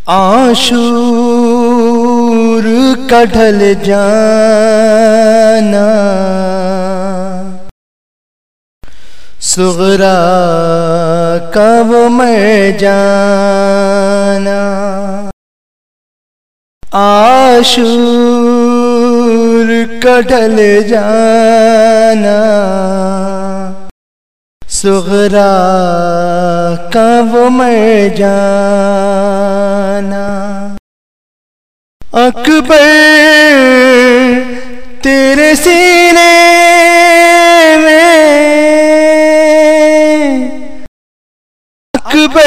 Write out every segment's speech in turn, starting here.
عاشور کا ڈھل جانا، صغرا کا وہ مر جانا، عاشور کا ڈھل جانا، صغرا کا وہ مر جانا، اکبر تیرے سینے میں، اکبر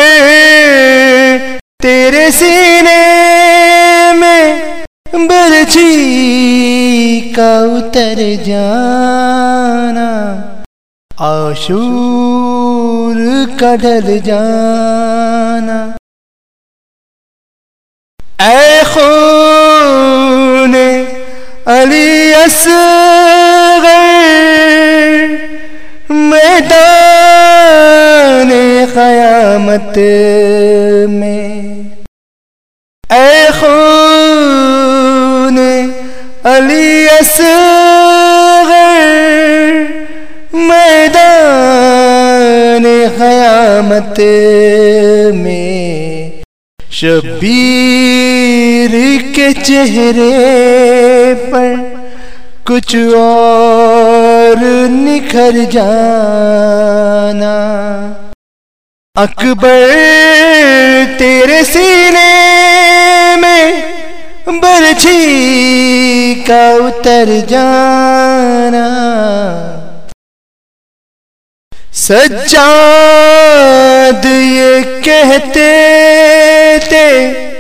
تیرے سینے میں برچھی کا اتر جانا، عاشور کا ڈھل جانا، اے خون علی اصغر میدان قیامت میں، اے خون علی اصغر میدان قیامت میں، شبیر کے چہرے پر کچھ اور نکھر جانا، اکبر تیرے سینے میں برچھی کا اتر جانا، سجاد یہ کہتے تھے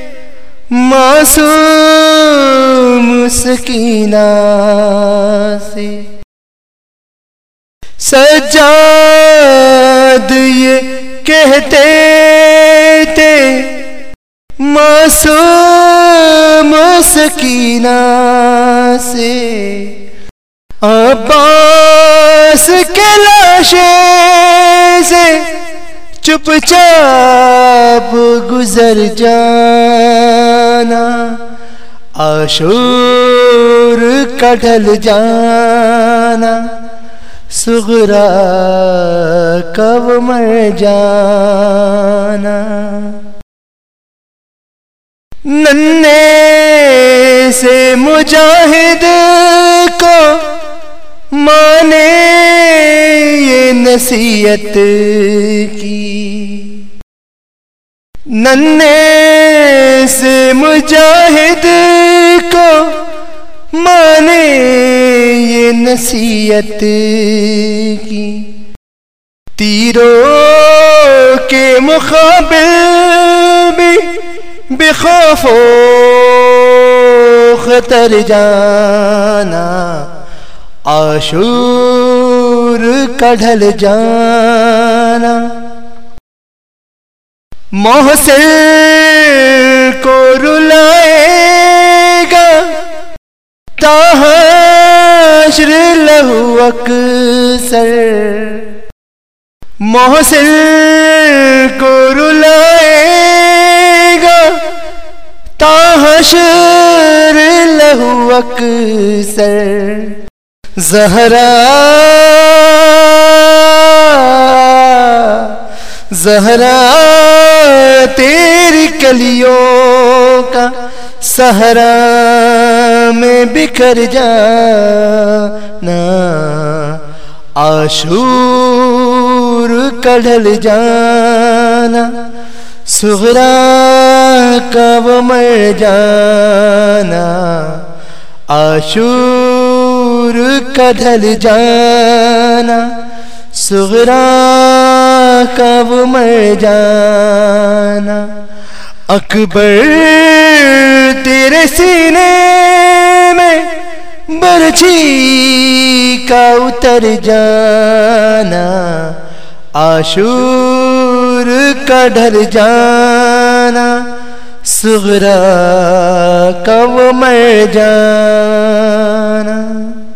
معصوم سکینہ سے، سجاد یہ کہتے تھے معصوم سکینہ سے، عباس کے لاشے سے چپ چاپ گزر جانا، عاشور کا ڈھل جانا، صغرا کا وہ مر جانا، ننھے سے مجاہد کو مانے یہ نصیحت کی، ننھے سے مجاہد کو مانے یہ نصیحت کی، تیروں کے مقابل بھی بے خوف و خطر جانا، عاشور کا ڈھل جانا، محسن کو رلائے گا تا حشر لہو اکثر، محسن کو رلائے گا تا حشر لہو اکثر، زہرا زہرا تیری کلیوں کا صحرا میں بکھر جانا، عاشور کا ڈھل جانا، صغرا کا وہ مر جانا، عاشور کا ڈھل جانا، صغرا کا وہ مر جانا، اکبر تیرے سینے میں برچھی کا اتر جانا، عاشور کا ڈھل جانا، صغرا کا وہ مر جانا۔